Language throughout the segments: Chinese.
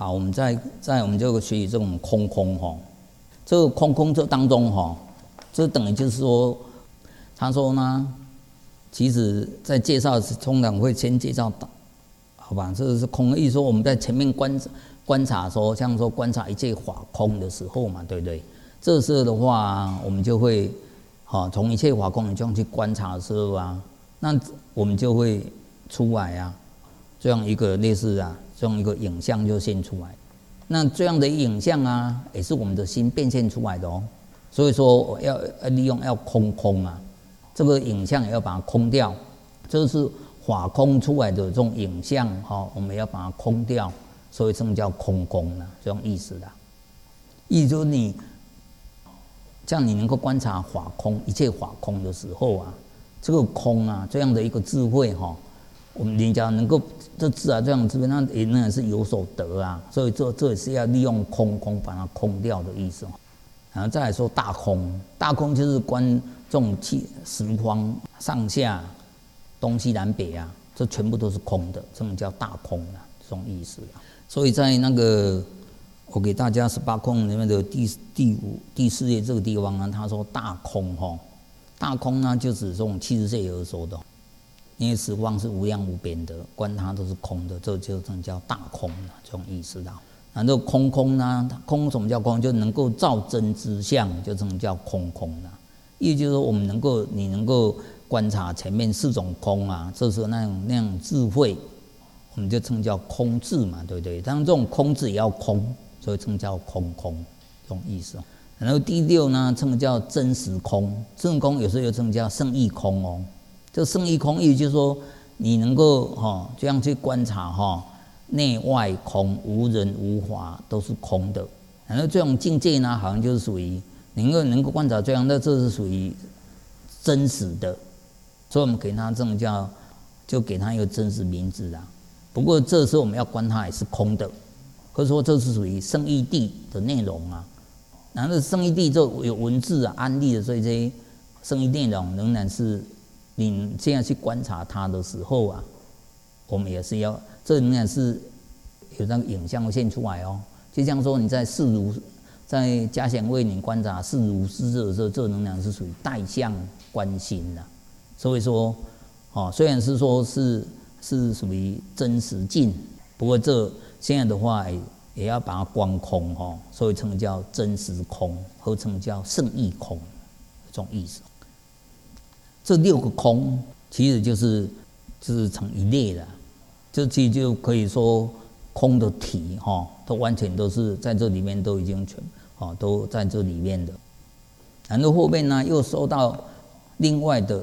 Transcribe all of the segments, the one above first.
好，我们在我们这个学习这种空哈，这个空这当中哈，这等于就是说，他说呢，其实在介绍通常会先介绍，好吧？这是空的意思，说我们在前面观察说，像说观察一切法空的时候嘛，对不对？这时候的话，我们就会，从一切法空你这样去观察的时候啊，那我们就会出来啊，这样一个类似啊。这样一个影像就现出来，那这样的影像啊，也是我们的心变现出来的哦。所以说要利用要空啊，这个影像也要把它空掉，这是法空出来的这种影像我们要把它空掉，所以这叫空啊，这种意思的。意思就是你这样你能够观察法空一切法空的时候啊，这个空啊这样的一个智慧我们人家能够这智啊这样智慧，那也仍然是有所得啊，所以这也是要利用空把它空掉的意思。然后再来说大空就是观这种十方上下东西南北啊，这全部都是空的，这种叫大空啊，这种意思啊。所以在那个我给大家18空里面的第4页这个地方呢，他说大空大空呢就指这种70岁而说的。因为十方是无量无边的，观它都是空的，这就叫大空这种意思啦。然后空呢，空什么叫空？就能够照真之相，就这种叫空啦。意思就是说，你能够观察前面4种空啊，这时候那样智慧，我们就称叫空智嘛，对不对？当然这种空智也要空，所以称叫空这种意思。然后第6呢，称叫真实空，真实空有时候又称叫圣义空哦。这圣义空意思就是说，你能够这样去观察内外空，无人无法都是空的。然后这种境界呢，好像就是属于能够观察这样，那这是属于真实的，所以我们给它这种就给它一个真实名字啊。不过这时候我们要观它也是空的，或者说这是属于圣义谛的内容啊。然后圣义谛就有文字啊、安例的，所以这些圣义内容仍然是。你现在去观察它的时候啊，我们也是要，这仍然是有那个影像现出来哦。就像说你在嘉显位你观察视如是的时候，这仍然是属于带相观心的。所以说，虽然是说是属于真实境，不过这现在的话也要把它观空所以称叫真实空，合称叫圣义空，这种意思。这6个空其实就是成一类的，这其实就可以说空的体都完全都是在这里面都已经都在这里面的。然后后面呢又说到另外的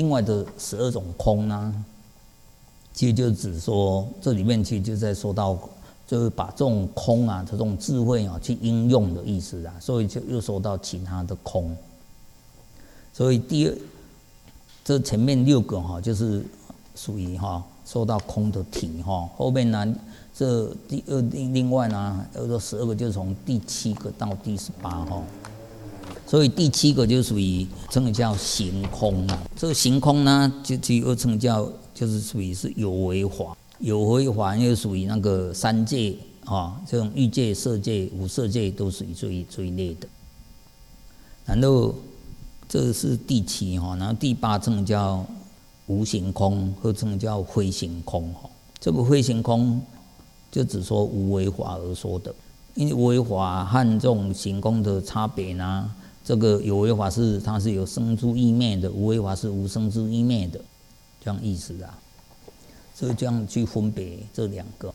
12种空呢，其实就只说这里面其实就在说到就是把这种空啊这种智慧去应用的意思啦，所以就又说到其他的空。所以这前面6个就是属于说到空的体后面呢这另外呢有12个就是从第7个到第18所以第7个就属于称为叫行空啊。这个行空呢就又称叫就是属于是有为法，有为法又属于那个3界这种欲界、色界、无色界都属于这一类的。然后这是第7然后第8称叫无形空，或称叫非形空这个非形空就只说无为法而说的，因为无为法和这种行空的差别呢，这个有为法它是有生诸意灭的，无为法是无生诸意灭的，这样意思啊。所以这样去分别这2个。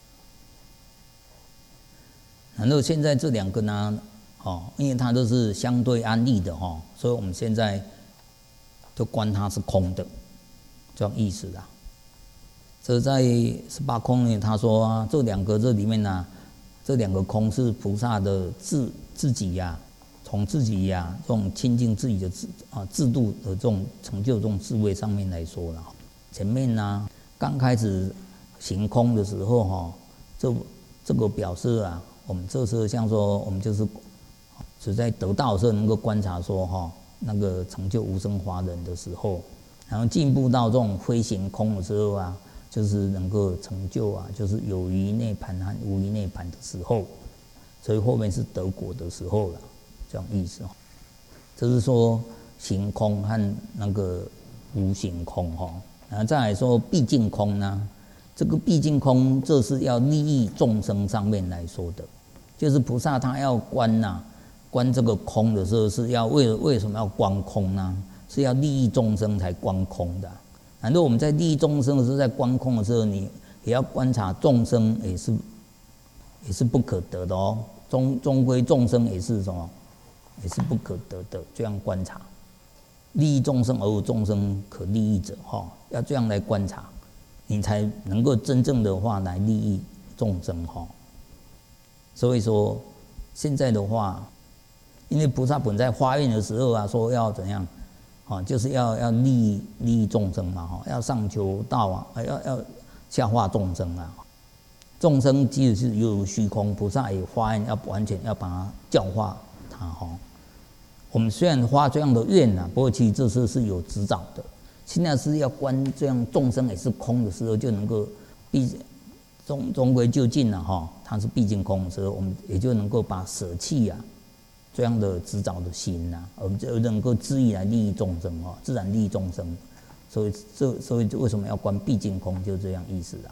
然后现在这2个呢因为它都是相对安立的所以我们现在就观它是空的，这样意思啦。这在18空里他说这2个这里面呢，这2个空是菩萨的自己呀，从自己呀这种亲近自己的制度的这种成就这种智慧上面来说了。前面呢刚开始行空的时候这个表示啊，我们这时候像说我们就是只在得道的时候能够观察说那个成就无生法忍的时候，然后进步到这种非行空的时候啊， 就是能够成就啊，就是有余涅盘和无余涅盘的时候，所以后面是得果的时候了，这样意思。就是说行空和那个无行空哈，然后再来说毕竟空呢，这个毕竟空，这是要利益众生上面来说的，就是菩萨他要观观这个空的时候，是要为什么要观空呢？是要利益众生才观空的。难道我们在利益众生的时候，在观空的时候，你也要观察众生，也是不可得的哦。终归众生也是什么？也是不可得的。这样观察，利益众生而无众生可利益者，要这样来观察，你才能够真正的话来利益众生哈。所以说，现在的话，因为菩萨本在发愿的时候啊，说要怎样？就是要利益众生嘛，要上求道啊，要下化众生啊。众生即使是有虚空，菩萨也发愿要完全要把它教化他哈。我们虽然发这样的愿不过其实这时是有指导的。现在是要观这样众生也是空的时候，就能够终归就尽了哈。它是毕竟空的时候，我们也就能够把舍弃这样的执着的心我们就能够自意来利益众生自然利益众生。所以为什么要观毕竟空，就这样意思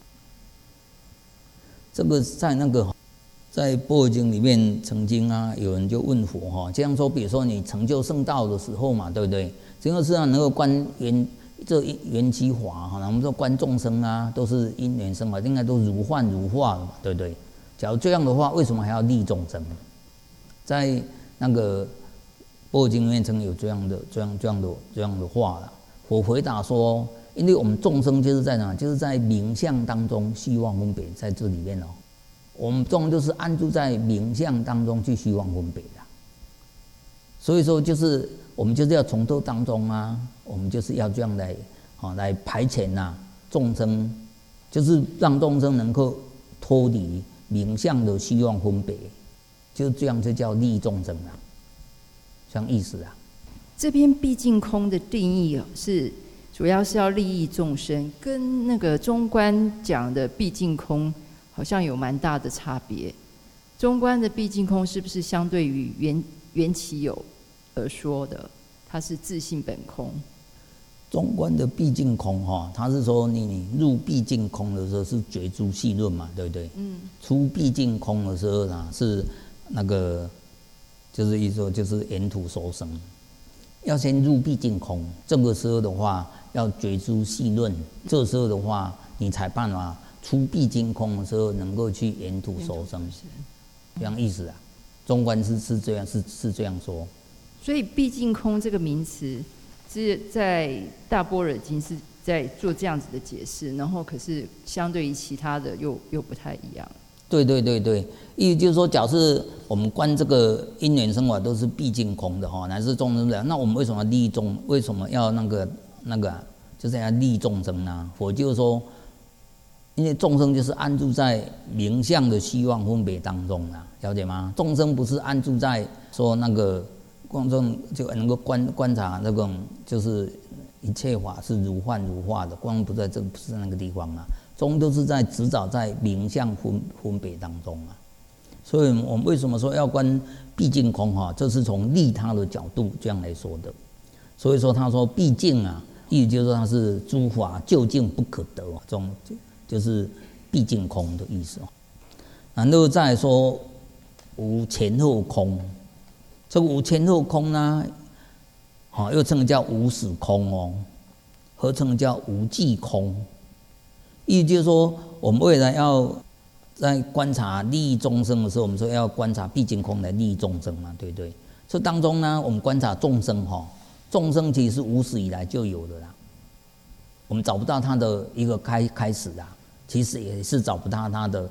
这个在在《般若经》里面曾经有人就问佛这样说，比如说你成就圣道的时候嘛，对不对？这个是能够观缘起法我们说观众生都是因缘生法，应该都如幻如化嘛，对不对？假如这样的话，为什么还要利众生？在那个《般若经》里面曾有这样的话了。我回答说，因为我们众生就是在哪？就是在名相当中虚妄分别，在这里面我们众就是安住在名相当中去虚妄分别的。所以说，就是我们就是要从这当中我们就是要这样来排遣众生，就是让众生能够脱离名相的虚妄分别。就这样就叫利益众生这样意思这边毕竟空的定义是主要是要利益众生，跟那个中观讲的毕竟空好像有蛮大的差别。中观的毕竟空是不是相对于缘起有而说的？它是自性本空。 中观的毕竟空它是说你入毕竟空的时候是觉诸细论嘛，对不对？出毕竟空的时候是那个就是意思说就是沿途受生，要先入毕竟空。这个时候的话要觉诸细论，这时候的话你才办法出毕竟空的时候能够去沿途受生，这样意思中观是这样是这样说。 所以毕竟空这个名词是在大般若经是在做这样子的解释，然后可是相对于其他的又不太一样。 对，意思就是说，假设我们观这个因缘生法都是毕竟空的乃至众生的，那我们为什么要利益为什么要就是要利益众生呢？佛就是说，因为众生就是安住在名相的虚妄分别当中了解吗？众生不是安住在说观众就能够观察那种就是一切法是如幻如化的，光不在那个地方终都是在执照在名相分别当中所以我们为什么说要观毕竟空这是从利他的角度这样来说的。所以说他说毕竟意思就是说它是诸法究竟不可得这种就是毕竟空的意思然后再来说无前后空。这个无前后空又称叫无始空合称叫无际空。意思就是说，我们未来要在观察利益众生的时候，我们说要观察毕竟空来利益众生嘛，对不对？这当中我们观察众生众生其实是无始以来就有的我们找不到它的一个开始其实也是找不到它的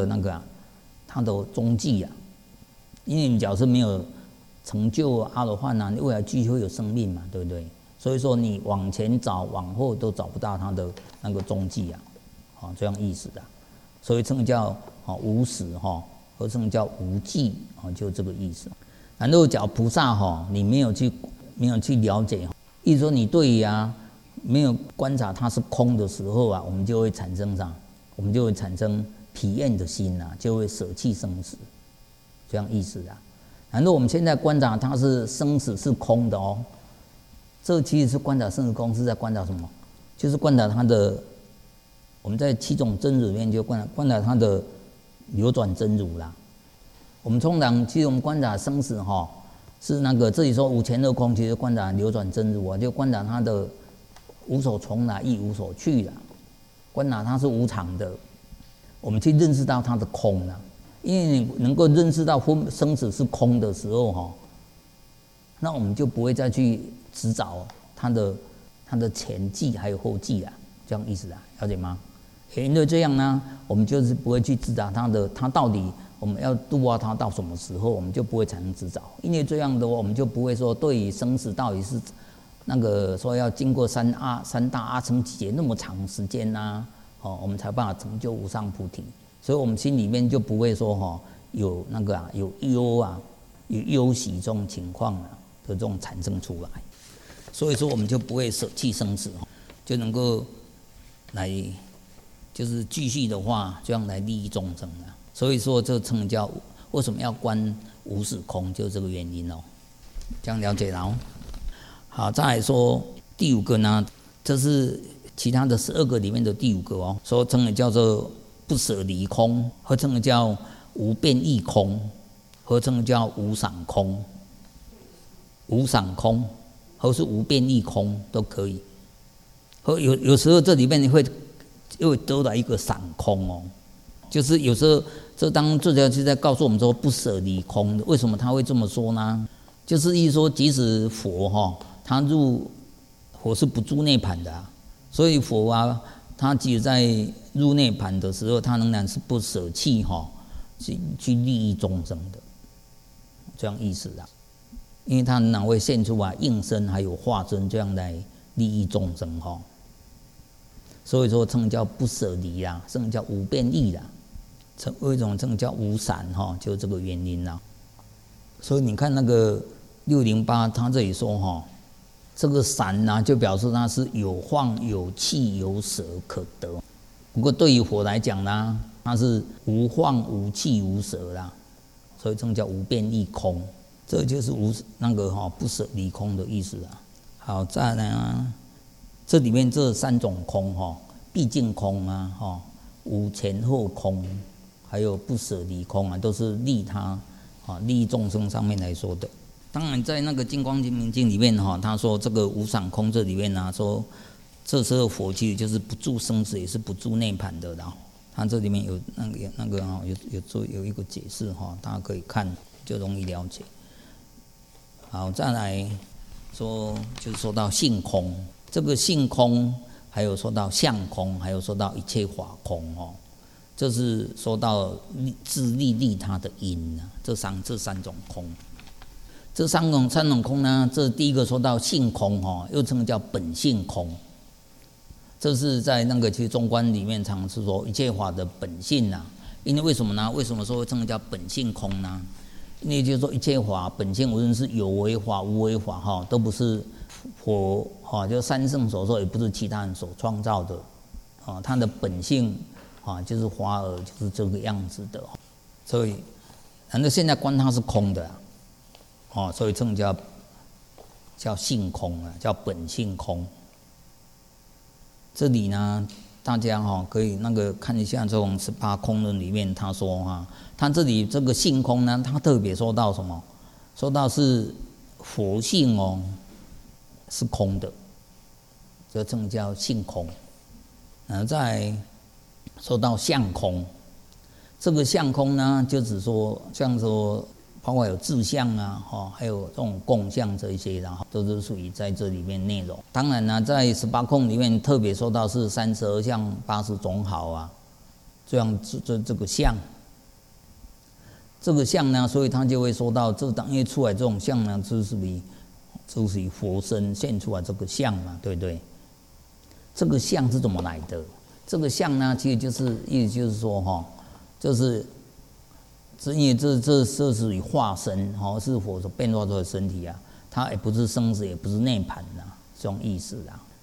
踪迹因为你假设没有成就阿罗汉你未来继续会有生命嘛，对不对？所以说你往前找往后都找不到它的那个踪迹这样意思所以称叫无始或称叫无际就这个意思。然后讲菩萨你没有去了解，意思说你对于没有观察它是空的时候啊，我们就会产生啥？我们就会产生体验的心啊，就会舍弃生死，这样意思啊。然后我们现在观察它是生死是空的哦，这其实是观察生死空，是在观察什么？就是观察它的，我们在七种真如里面就观察它的流转真如啦。我们通常其实我们观察生死哈，是那个这里说无前二空，其实观察流转真如啊，就观察它的无所从来亦无所去啦，观察它是无常的，我们去认识到它的空啦。因为你能够认识到生死是空的时候哈，那我们就不会再去执找它的前际还有后际啦，这样意思啊，了解吗？因为这样呢，我们就是不会去执找它到底我们要度化它到什么时候，我们就不会产生执找。因为这样的话，我们就不会说对于生死到底是那个说要经过三大阿僧祇劫那么长时间呐，我们才办法成就无上菩提。所以我们心里面就不会说有那个有忧喜这种情况的这种产生出来，所以说我们就不会舍弃生死，就能够来就是继续的话，这样来利益众生啊。所以说这称叫为什么要观无始空，就是这个原因哦。这样了解了哦。好，再来说第五个呢，这是其他的12个里面的第5个哦，说称的叫做不舍离空，合称的叫无变异空，合称的叫无赏空。无赏空或是无变异空都可以。和有时候这里面你会又得到一个赏空哦，就是有时候这当作者就在告诉我们说不舍离空的，为什么他会这么说呢？就是意思说，即使佛他佛是不住内盘的啊，所以佛啊，他即使在入内盘的时候，他仍然是不舍弃去利益众生的，这样意思啊。因为他仍然会现出应身还有化身这样来利益众生所以说称叫不舍离啦，称叫无变异啦，为什么称叫无散就是这个原因啦。所以你看那个608，他这里说这个散就表示它是有晃有气有舍可得。不过对于佛来讲呢，它是无晃无气无舍啦，所以称叫无变异空。这就是不舍离空的意思啊。好，再来这里面这3种空毕竟空无前后空，还有不舍离空都是利他利益众生上面来说的。当然在那个《金光经明经》里面他说这个无赏空这里面说这时候佛其实就是不住生死，也是不住内盘的啦。他这里面有有一个解释大家可以看就容易了解。好，再来说就是说到性空，这个性空还有说到相空，还有说到一切法空这是说到自利他的因这三种空。这三种空呢，这第一个说到性空又称叫本性空。这是在那个其实中观里面常是说一切法的本性因为为什么呢？为什么说称叫本性空呢？因为就是说一切法本性，无论是有为法无为法都不是佛就三圣所说，也不是其他人所创造的它的本性就是华而就是这个样子的所以反正现在观它是空的所以称叫性空叫本性空。这里呢大家可以看一下这种18空论里面他说他这里这个性空呢，他特别说到什么？说到是佛性是空的，这称叫性空。然后再说到相空，这个相空呢，就只说像说包括有自相还有这种共相这一些都是属于在这里面内容。当然呢，在18空里面特别说到是32相80种好这样这个相。这个相呢，所以他就会说到，这当因为出来这种相呢，就是属于佛身现出来这个相嘛，对不对？这个相是怎么来的？这个相呢，其实就是意思就是说就是因为这属于化身是佛所变化出来的身体它也不是生死，也不是内盘这种意思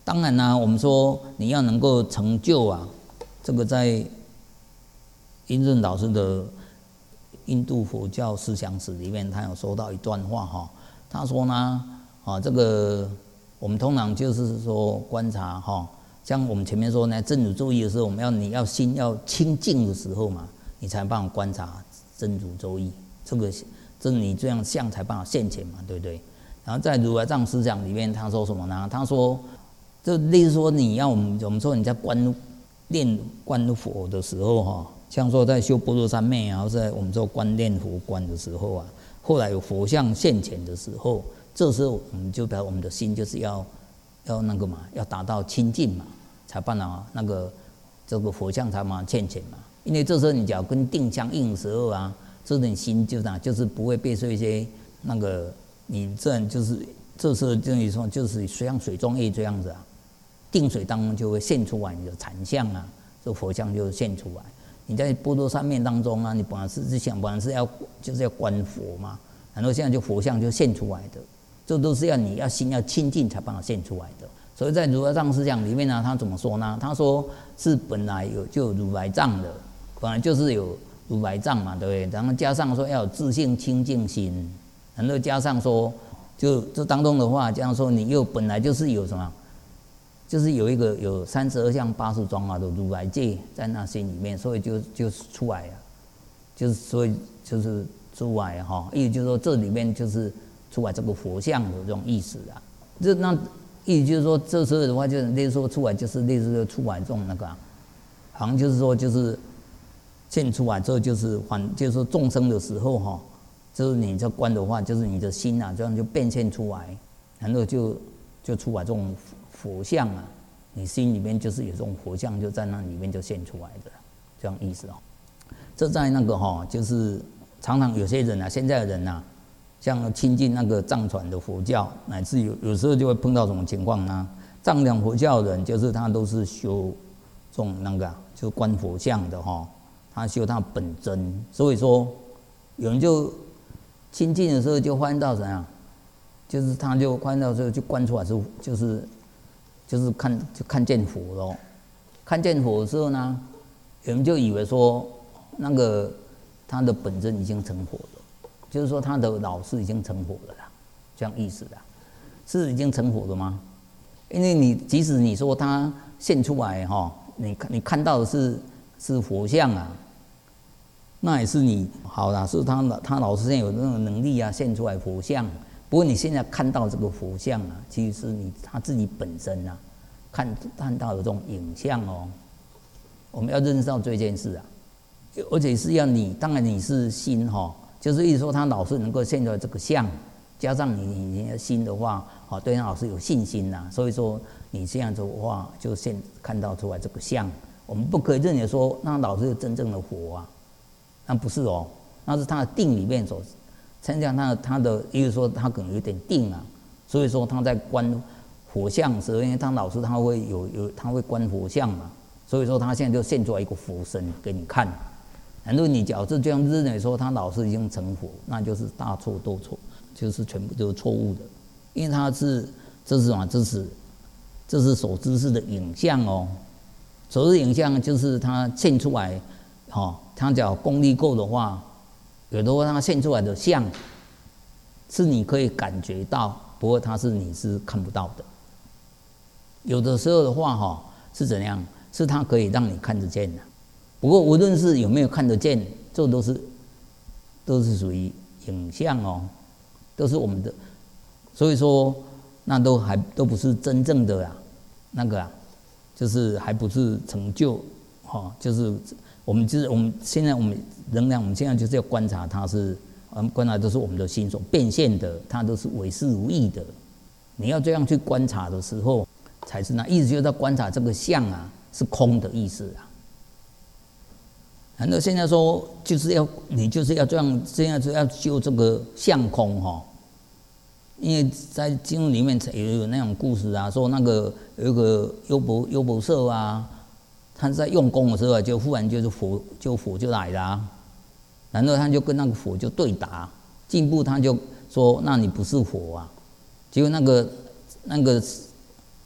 当然啦、我们说你要能够成就啊，这个在印顺老师的印度佛教思想史里面，他有说到一段话哈，他说呢，这个我们通常就是说观察哈，像我们前面说呢，真如周易的时候，你要心要清净的时候嘛，你才办法观察真如周易，这你这样相才办法现前嘛，对不对？然后在如来藏思想里面，他说什么呢？他说，就例如说我们说你在练观佛的时候哈，像说在修般若三昧啊，或者在我们说练佛观的时候啊，后来有佛像现前的时候，这时候我们就表示我们的心就是要那个嘛，要达到清净嘛，才办法这个佛像才嘛现前嘛。因为这时候你只要跟定相应的时候啊，这种心就是不会被说一些那个。你这样就是这时候就你说就是像水中液这样子啊，定水当中就会现出来你的禅相啊，这佛像就现出来。你在般若三昧当中啊，你本来就是要观佛嘛，然后现在就佛像就现出来的，这都是你要心要清净才办法现出来的。所以在如来藏思想里面呢，他怎么说呢？他说是本来就有如来藏的，本来就是有如来藏嘛，对不对？然后加上说要有自性清净心。然后加上说，就这当中的话，这样说你又本来就是有什么，就是有32相80庄的如来界在那心里面，所以就出来了，所以就是出来哈，意思就是说这里面就是出来这个佛像的这种意思啊。意思就是说这时候的话，就类似说出来就是类似说出来这种那个，好像就是说就是现出来之后就是说众生的时候哈。就是你这观的话，就是你的心啊，这样就变现出来，然后就出来这种佛像啊，你心里面就是有这种佛像，就在那里面就现出来的，这样意思哦。这在那个就是常常有些人啊，现在的人啊，像亲近那个藏传的佛教，乃至有时候就会碰到什么情况呢？藏传佛教的人就是他都是修这种那个就观佛像的他修他本真，所以说有人就。亲近的时候就发现到怎样，就是他就发现到时候就观出来就是看见佛咯，看见佛的时候呢，有人就以为说那个他的本真已经成佛了，就是说他的老师已经成佛了啦，这样意思啦，是已经成佛了吗？因为即使你说他现出来你看到的是佛像啊。那也是你好啦，是他老师现在有那种能力啊，现出来佛像。不过你现在看到这个佛像啊，其实是他自己本身啊，看到的这种影像哦。我们要认识到这件事啊，而且是要当然你是心就是意思说他老师能够现出来这个像，加上你的心的话，对他老师有信心呐，所以说你这样子的话，就看到出来这个像。我们不可以认为说那老师是真正的佛啊。那不是哦，那是他的定里面参加他的，意思说他可能有点定啊，所以说他在观佛像的时候，因为他老师他会观佛像嘛，所以说他现在就现出来一个佛身给你看。然后你假如这样认为说他老师已经成佛，那就是大错特错，就是全部都是错误的，因为这是什么？这是所知识的影像哦，所知影像就是他现出来。他只要功力够的话，有的话他现出来的像，是你可以感觉到，不过你是看不到的。有的时候的话是怎样？是他可以让你看得见的。不过无论是有没有看得见，这都是属于影像哦，都是我们的。所以说，那都不是真正的那个就是还不是成就就是我们现在我们现在就是要观察它观察都是我们的心所变现的，它都是唯是无义的。你要这样去观察的时候，才是那意思，就是在观察这个相啊是空的意思啊。然后现在说你就是要这样，现在就要修这个相空因为在经文里面有那种故事啊，说那个有一个优婆塞啊。他在用功的时候就忽然佛就来了然后他就跟那个佛就对答，进一步他就说：“那你不是佛啊！”结果那个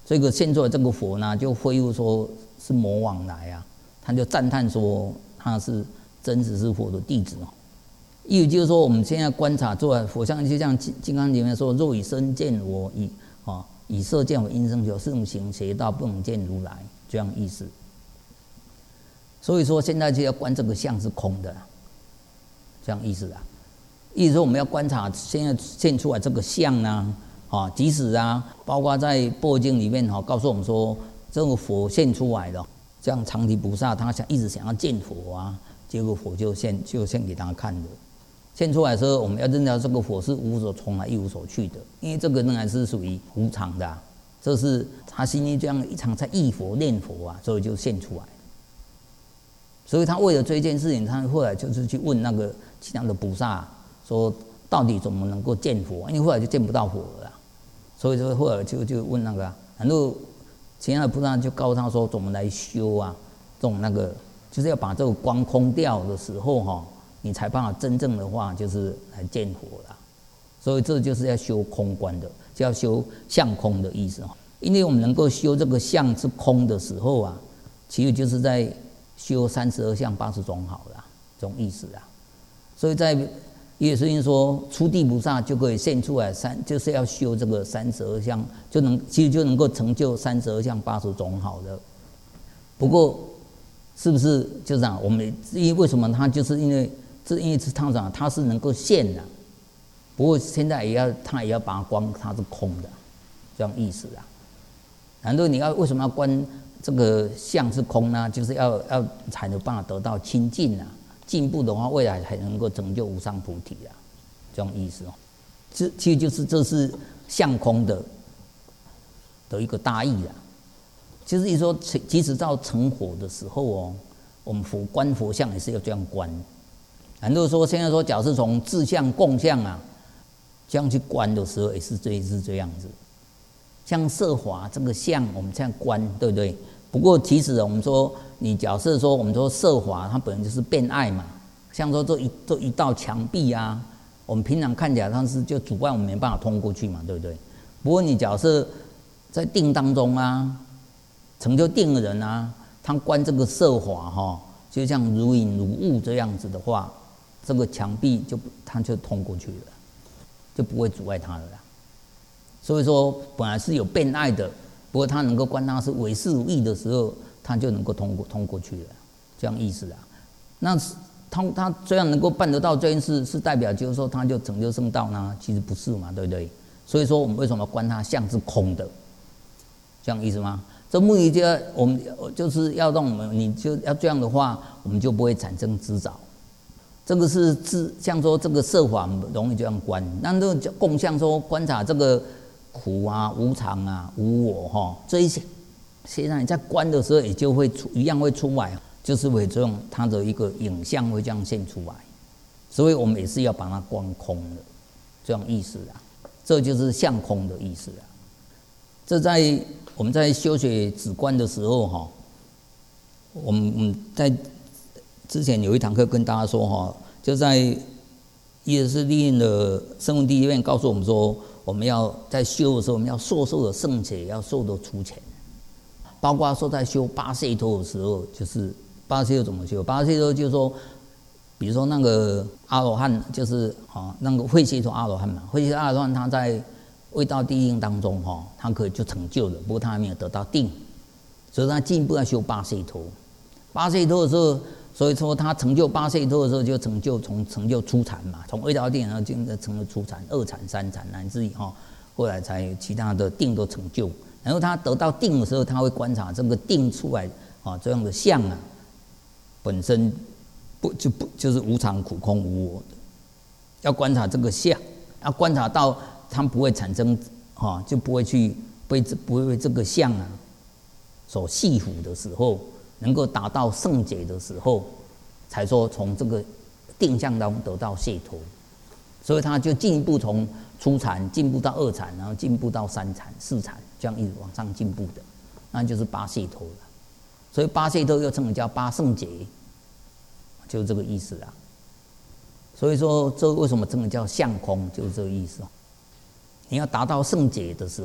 这个现出来这个佛呢，就恢复说是魔王来啊，他就赞叹说他是真实是佛的弟子哦。意思就是说，我们现在观察出来佛像，就像《金刚经》里面说：“若以身见我，以色见我，因生求，是能行邪道，不能见如来。”这样意思。所以说，现在就要观这个相是空的，这样意思啊。意思说，我们要观察现在现出来这个相呢，即使包括在《般若经》里面告诉我们说，这个佛现出来的，像长提菩萨，他一直想要见佛啊，结果佛就现给他看的。现出来的时候，我们要认到这个佛是无所从来，一无所去的，因为这个仍然是属于无常的这是他心里这样一场在忆佛念佛所以就现出来。所以他为了这件事情，他后来就是去问那个其他的菩萨说，到底怎么能够见佛？因为后来就见不到佛了所以说后来就问那个然后其他的菩萨就告诉他说，怎么来修这种就是要把这个光空掉的时候你才办法真正的话，就是来见佛啦。所以这就是要修空观的，就要修相空的意思因为我们能够修这个相是空的时候其实就是在修32相80种好了这种意思所以在也是因说，初地菩萨就可以现出来就是要修这个32相，其实就能够成就32相80种好的。不过，是不是就这样？我们为什么他就是因为他是能够现的，不过现在他也要把光，它是空的，这样意思然后你为什么要观这个相是空呢？就是要才能办法得到清净进步的话，未来才能够成就无上菩提这种意思其实就是这是相空的一个大义就是意思说，即使到成佛的时候我们观佛像也是要这样观。然后说现在说，假设从自相共相这样去观的时候，也是这样子。像色华这个相，我们这样观，对不对？不过其实我们说，你假设说，我们说色华它本来就是变爱嘛，像说这一道墙壁我们平常看起来它是就阻碍我们没办法通过去嘛，对不对？不过你假设在定当中成就定的人他观这个色华就像如影如雾这样子的话，这个墙壁他就通过去了，就不会阻碍他了所以说本来是有变爱的，不过他能够观他是唯是如意的时候，他就能够通过去了，这样意思那他虽然能够办得到这件事，是代表就是说他就成就圣道呢？其实不是嘛，对不对？所以说我们为什么观他相是空的？这样意思吗？这目的我们就是要让我们，你就要这样的话，我们就不会产生执着。这个是像说这个色法容易这样观，那这个共相说观察这个苦无常无我这一些，实际上你在观的时候也就会一样会出来，就是会这种它的一个影像会这样现出来，所以我们也是要把它观空的，这样意思这就是相空的意思这在我们在修学止观的时候我们在之前有一堂课跟大家说就在也是利用的声闻第一愿告诉我们说，我们要在修的时候，我们要受的圣且要受得出钱，包括说在修八解脱的时候，就是八解脱怎么修？八解脱就是说，比如说那个阿罗汉，就是那个慧解脱阿罗汉嘛，慧解脱阿罗汉他在未到地定当中他可以就成就了，不过他还没有得到定，所以他进一步要修八解脱。八解脱的时候，所以说他成就八解脱的时候，就成就初禅嘛，从未到定然后就成了初禅、二禅、三禅，乃至于后来才其他的定都成就。然后他得到定的时候，他会观察这个定出来这样的相本身就是无常、苦、空、无我的，要观察这个相，要观察到他不会产生就不会去被这个相所系缚的时候。能够达到圣解的时候，才说从这个定相当中得到解脱，所以他就进一步从初禅进步到二禅，然后进步到三禅、四禅，这样一直往上进步的，那就是八解脱了。所以八解脱又称为叫八圣解，就是这个意思所以说这为什么称为叫相空，就是这个意思你要达到圣解的时候，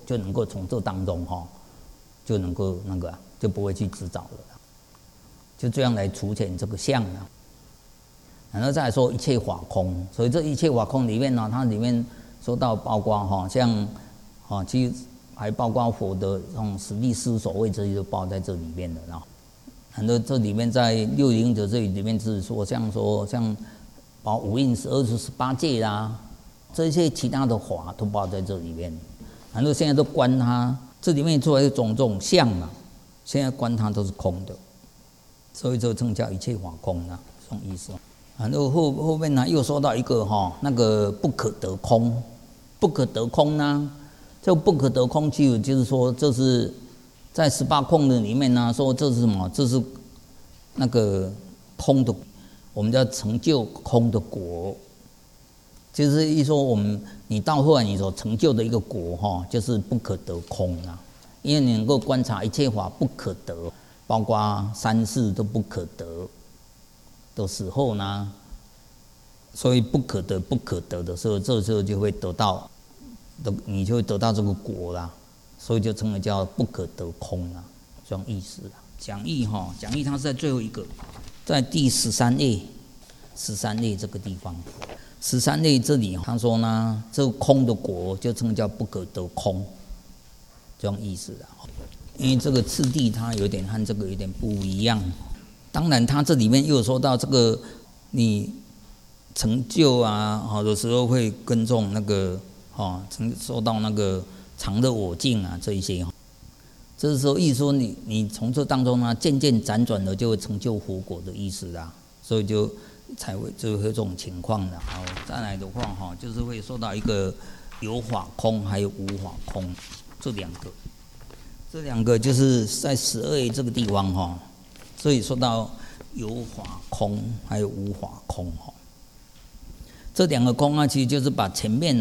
就能够从这当中就能够那个就不会去执着了，就这样来除遣这个相啊。然后再来说一切法空，所以这一切法空里面呢，它里面说到包括像其实还包括佛的这种十力思所谓这些都包在这里面的啦。然后这里面在六灵者这里面是说像包五蕴28界啦，这些其他的法都包在这里面。然后现在都观它，这里面出来的种种相嘛，现在观它都是空的，所以这称叫一切法空啊，这种意思。然后后面呢又说到一个那个不可得空，不可得空呢，这不可得空就是说这是在18空的里面呢，说这是什么？这是那个空的，我们叫成就空的果，就是一说你到后来你所成就的一个果就是不可得空啊，因为你能够观察一切法不可得，包括三世都不可得的时候呢，所以不可得的时候，这时候就会得到，你就会得到这个果啦，所以就称为叫不可得空啊，这种意思啦。讲义它是在最后一个，在第13页这个地方，13页这里他说呢，这个空的果就称叫不可得空，这种意思啦。因为这个次第它有点和这个有点不一样。当然，它这里面又有说到这个你成就好的时候会跟踪那个受到那个常乐我净啊这一些这时候意思说你从这当中呢渐渐辗转的就会成就佛果的意思啦，所以才会有这种情况的。好，再来的话就是会说到一个有法空还有无法空这两个就是在12页这个地方所以说到有法空还有无法空这两个空其实就是把前面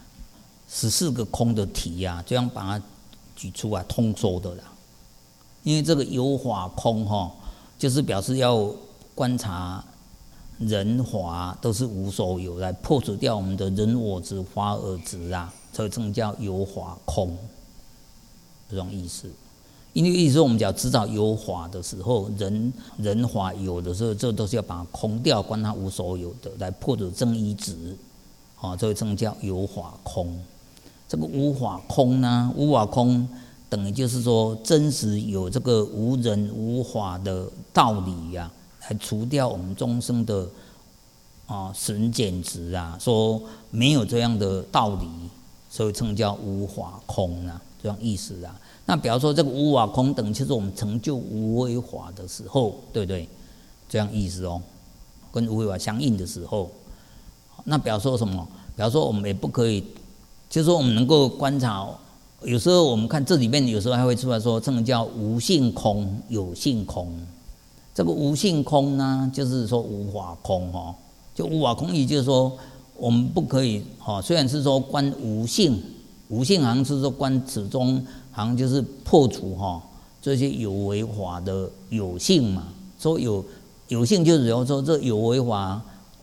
14个空的题这样把它举出来通说的啦。因为这个有法空就是表示要观察人法都是无所有，来破除掉我们的人我执法尔执所以这叫有法空这种意思。因为意思说我们讲知道有法的时候，人法有的时候，这都是要把它空掉，观它无所有的，来破除正一执所以这叫有法空。这个无法空呢，无法空等于就是说真实有这个无人无法的道理来除掉我们众生的损减执说没有这样的道理，所以称叫无法空这样意思那比方说这个无法空等于就是我们成就无为法的时候，对不对？这样意思跟无为法相应的时候。那比方说什么？比方说我们也不可以，就是说我们能够观察，有时候我们看这里面有时候还会出来说，这个叫无性空、有性空。这个无性空呢，就是说无法空就无法空意就是说我们不可以虽然是说观无性，无性好像是说观始终好像就是破除这些有为法的有性嘛。说有性就是比如说这有为法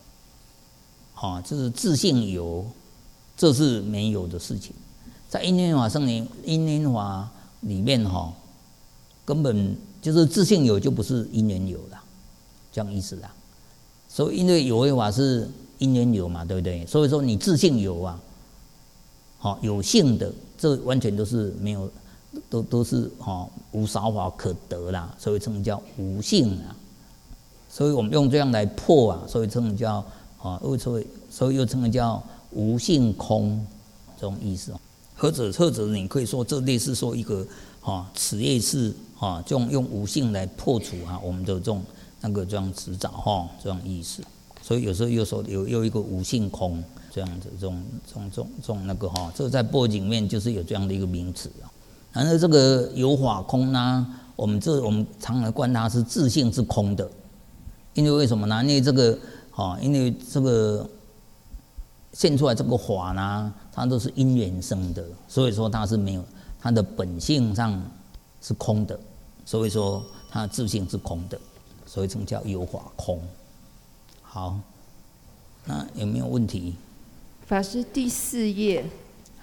就是自性有，这是没有的事情。在因缘法圣灵因缘法里面根本就是自性有就不是因缘有了，这样意思啦。所以因为有为法是因缘有嘛，对不对？所以说你自性有有性的，这完全都是没有，都是无少法可得啦，所以称叫无性所以我们用这样来破所以称叫所以又称叫无性空这种意思或者你可以说这类似说一个此类是这种用无性来破除我们的这种那个这样执照这样意思。所以有时候又说有一个无性空这样子，这种那个这在波经里面就是有这样的一个名词然后这个有法空呢，我们常常观它是自性是空的，因为为什么呢？因为这个因为这个现出来这个法呢，它都是因缘生的，所以说它是没有它的本性上是空的，所以说它的自性是空的，所以称叫有法空。好，那有没有问题？ 法师第4页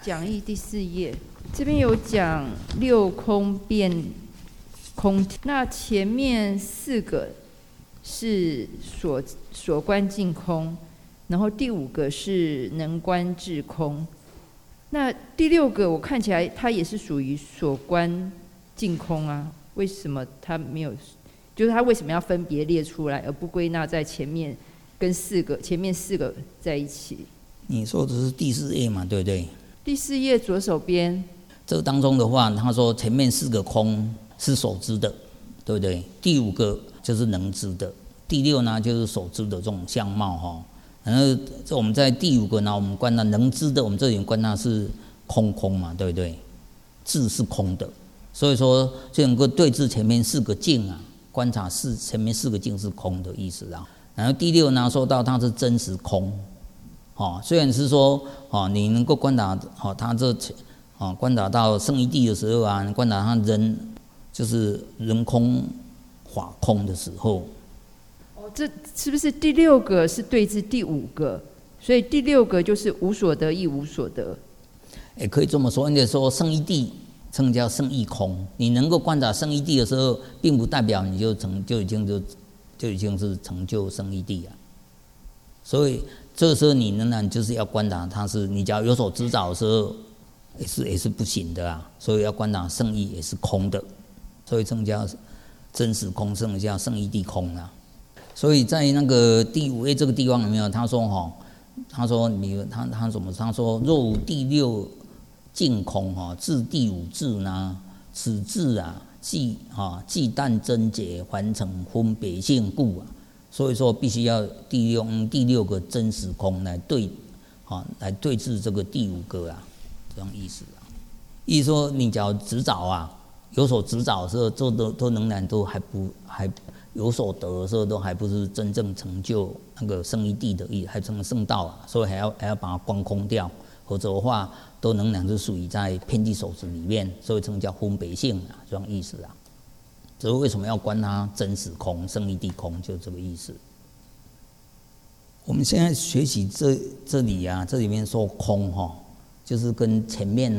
讲义第4页，这边有讲六空变空，那前面4个是所观尽空，然后第5个是能观智空。那第6个我看起来它也是属于所观尽空啊，为什么它没有？就是它为什么要分别列出来，而不归纳在前面跟前面4个在一起？ 你说的是第4页嘛，对不对？ 第4页左手边， 这当中的话，他说前面4个空是所知的，对不对？第5个就是能知的，第6呢就是所知的这种相貌哈。然后这我们在第5个呢，我们观它能知的，我们这里观它是空嘛，对不对？智是空的，所以说就能够对治前面4个境啊，观察前面4个境是空的意思啊。然后第6呢，说到它是真实空，虽然是说你能够观察它这观察到圣义谛的时候啊，观察它人就是人空法空的时候。 这是不是第6个是对治第5个？所以第6个就是无所得亦无所得。 可以这么说，你说圣义谛称叫圣义空，你能够观察圣义谛的时候，并不代表你就已经是成就圣义谛啊。所以这个时候你仍然就是要观察它是，你只要有所知找的时候，也是不行的啊。所以要观察圣义也是空的，所以称叫真实空，称叫圣义谛空啊。所以在那个第5页这个地方有没有？他说他说若无第6净空至第5智呢，此智啊既但真解还成分别性故啊。所以说必须要第6个真实空来对治这个第5个啊，这样意思啊。意思说你只要执找啊，有所执找的时候，都仍然都还有所得的时候，都还不是真正成就那个圣义谛的意，还成圣道啊，所以还要把它观空掉，否则的话都仍然是属于在偏激手指里面，所以称叫分别性啊，这样意思啊。这是为什么要观它真实空、圣义谛空，就这个意思。我们现在学习这里啊，这里面说空就是跟前面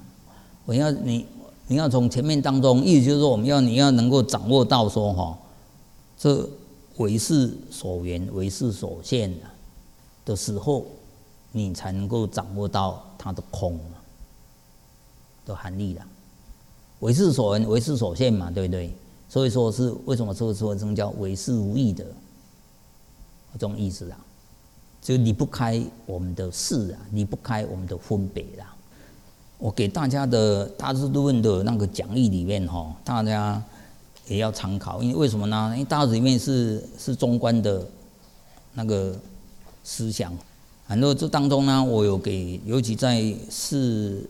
你要从前面当中，意思就是说你要能够掌握到说这唯是所缘、唯是所现的时候，你才能够掌握到它的空的含义啦。唯是所缘、唯是所现嘛，对不对？所以说是为什么这个说称叫唯是无义的这种意思啊？就离不开我们的事啊，离不开我们的分别啦。我给大家的大智度论的那个讲义里面大家也要参考，因为为什么呢？因为大智里面是中观的那个思想，然后这当中呢，我有给，尤其在40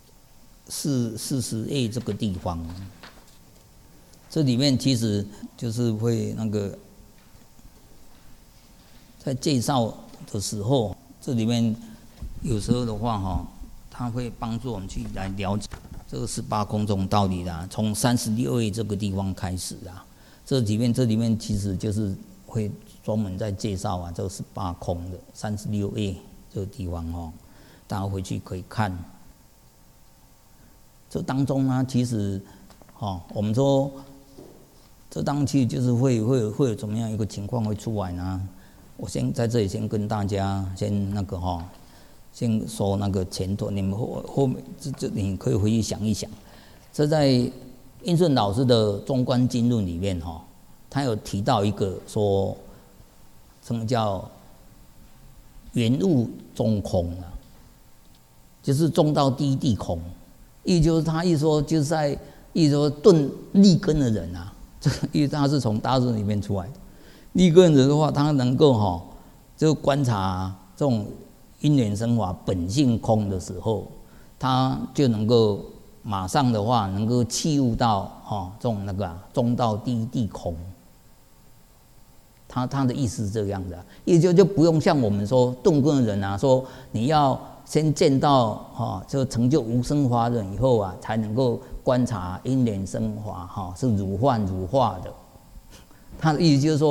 页这个地方，这里面其实就是会那个在介绍的时候，这里面有时候的话它会帮助我们去来了解这个18空这种道理啦。从36页这个地方开始啊，这里面其实就是会专门在介绍啊，这个18空的36页这个地方大家回去可以看。这当中呢，其实我们说这当期就是会有怎么样一个情况会出来呢？我先在这里先跟大家先那个先说那个前头，你们后面这你可以回去想一想。这在印顺老师的《中观经论》里面他有提到一个说，什么叫圆悟中空啊？就是中到第一地空，意思就是他一说就是在意思说顿立根的人啊，这因为他是从大智里面出来的。立根人的话，他能够就观察这种因缘生法本性空的时候，他就能够马上的话能够契悟到这种那个中道第一地空。他的意思是这个样子意思就不用像我们说顿根的人说你要先见到就成就无生法忍以后才能够观察因缘生法是如幻如化的。他的意思就是说，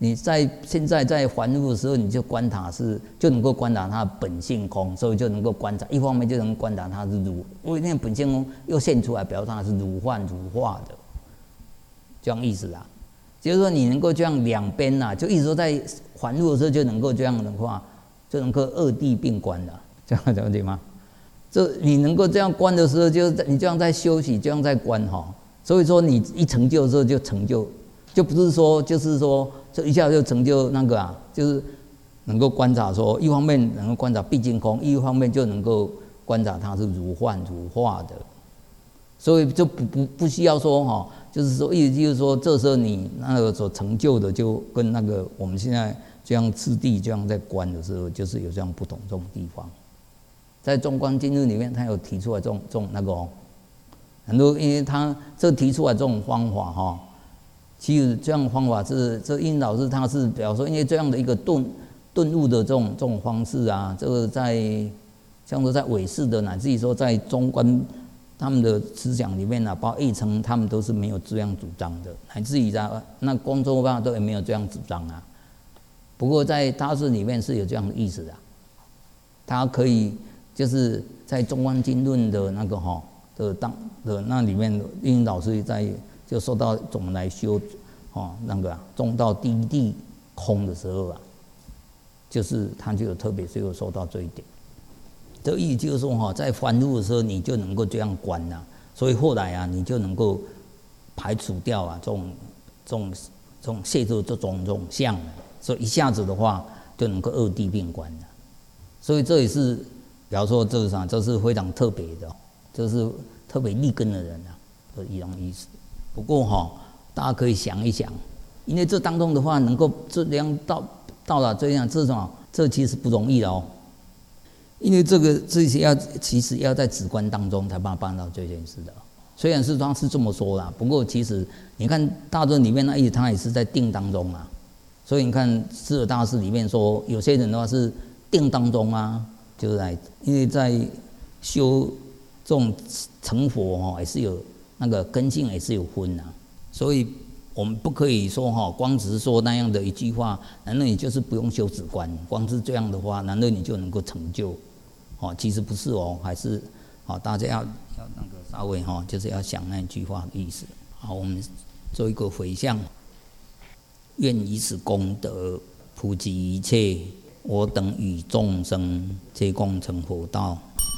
你现在在凡夫的时候，你就观察就能够观察它的本性空，所以就能够观察，一方面就能观察它是如，因为那个本性空又现出来，表示它是如幻如化的，这样意思啊。就是说你能够这样两边呐，就一直说在凡夫的时候就能够这样的话，就能够二谛并观了，这样了解吗？这你能够这样观的时候，就是你这样在休息，这样在观哈。所以说你一成就的时候就成就，就不是说就是说这一下就成就那个啊，就是能够观察说，一方面能够观察毕竟空，一方面就能够观察它是如幻如化的，所以就不需要说哈，就是说意思就是说，这时候你那个所成就的就跟那个我们现在这样次第这样在观的时候，就是有这样不同这种地方。在中观经论里面，他有提出来这种那个很多，因为他这提出来这种方法哈，其实这样的方法是这印老师他是表示说，因为这样的一个顿悟的这种方式啊，这个像说在唯识的乃至于说在中观他们的思想里面啊，包括义成他们都是没有这样主张的，乃至于在那光州吧都也没有这样主张啊。不过在大师里面是有这样的意思的，他可以就是在中观经论的那个的那里面，印老师就说到怎么来修那个中道第一谛空的时候啊，就是他就有特别就有说到这一点。这意思就是说在凡夫的时候你就能够这样观啊，所以后来啊你就能够排除掉啊这种卸除这种相，所以一下子的话就能够二谛并观了。所以这也是比方说这是啥，这是非常特别的，这是特别立根的人啊的一种意思。不过大家可以想一想，因为这当中的话能够这样到了这样这其实不容易的哦。因为这些其实要在止观当中才办到这件事的。虽然是他是这么说啦，不过其实你看大论里面那意思，他也是在定当中啊。所以你看智者大师里面说，有些人的话是定当中啊，就是因为在修这种成佛也是有那个根性也是有分啊，所以我们不可以说光只是说那样的一句话，难道你就是不用修止观？光是这样的话，难道你就能够成就？其实不是还是大家要那个稍微就是要想那句话的意思。好，我们做一个回向，愿以此功德普及一切我等与众生，皆共成佛道。